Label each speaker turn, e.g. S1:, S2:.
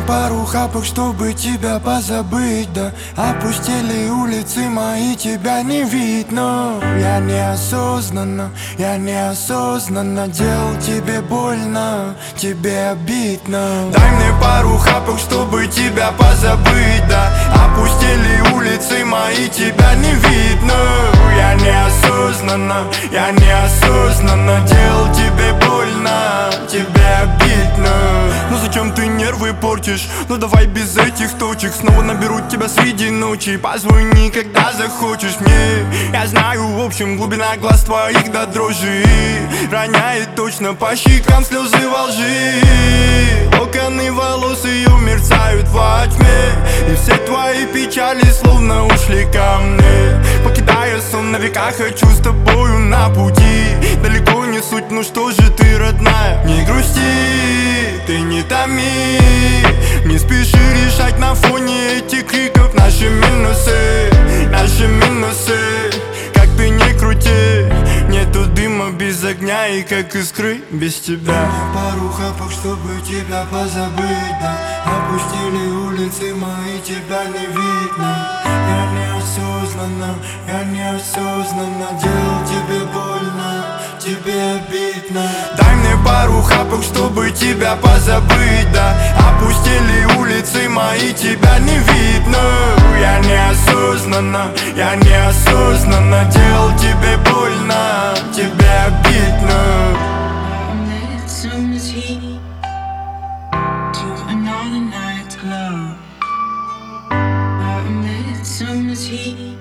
S1: пару хапок, чтобы тебя позабыть, да. Опустели улицы мои, тебя не видно. Я неосознанно делал тебе больно, тебе обидно. Дай мне пару хапок, чтобы тебя позабыть, да. Опустели улицы мои, тебя не видно. Я неосознанно делал тебе больно, тебе обидно. Ну зачем ты нервы портишь? Ну давай без этих точек. Снова наберу тебя среди ночи. Позвони, когда захочешь мне. Я знаю, в общем, глубина глаз твоих до дрожи роняет точно по щекам слезы во лжи. Локоны волос ее мерцают во тьме, и все твои печали словно ушли ко мне. Покидая сон на века, хочу с тобою на пути. Далеко не суть, ну что же ты, родная, не грусти, ты не томи. Не спеши решать на фоне этих криков наши минусы. Как ты не крути, нету дыма без огня и как искры без тебя. Пару хапок, чтобы тебя позабыть, да. Опустили улицы мои, тебя не видно. Я неосознанно делал тебе больно, тебе обидно. Дай мне пару хапок, чтобы тебя позабыть, да. Опустили улицы мои, тебя не видно. Я неосознанно делал тебе больно, тебе обидно.
S2: Summer's heat